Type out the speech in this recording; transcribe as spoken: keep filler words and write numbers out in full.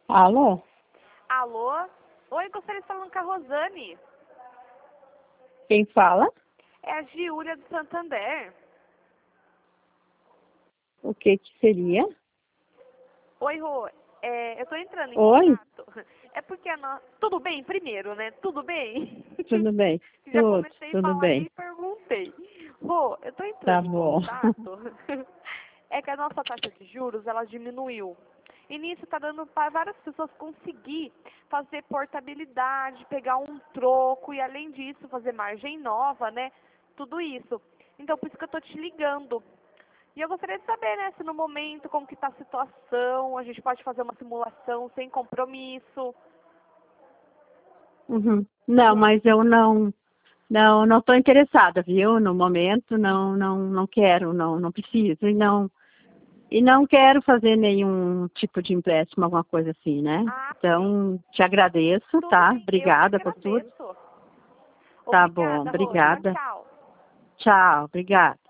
Alô? Alô? Oi, gostaria de falar com a Rosane. Quem fala? É a Giulia do Santander. O que que seria? Oi, Rô. É, eu tô entrando em Oi? contato. É porque a no... Tudo bem primeiro, né? Tudo bem? Tudo bem? Já Tudo, comecei a tudo falar e bem. nem perguntei. Rô, eu tô Tá entrando em bom. contato. É que a nossa taxa de juros, ela diminuiu. E nisso tá dando para várias pessoas conseguir fazer portabilidade, pegar um troco e além disso fazer margem nova, né? Tudo isso. Então por isso que eu tô te ligando. E eu gostaria de saber, né, se no momento, como que tá a situação, a gente pode fazer uma simulação sem compromisso. Uhum. Não, mas eu não, não, não estou interessada, viu? No momento, não, não, não quero, não, não preciso e não, e não quero fazer nenhum tipo de empréstimo, alguma coisa assim, né? Ah, sim. Então, te agradeço, Tudo tá? bem, eu que Obrigada por tudo. agradeço. Tá bom, Obrigada, Rô. Tchau, obrigada. tchau. Tchau, obrigada.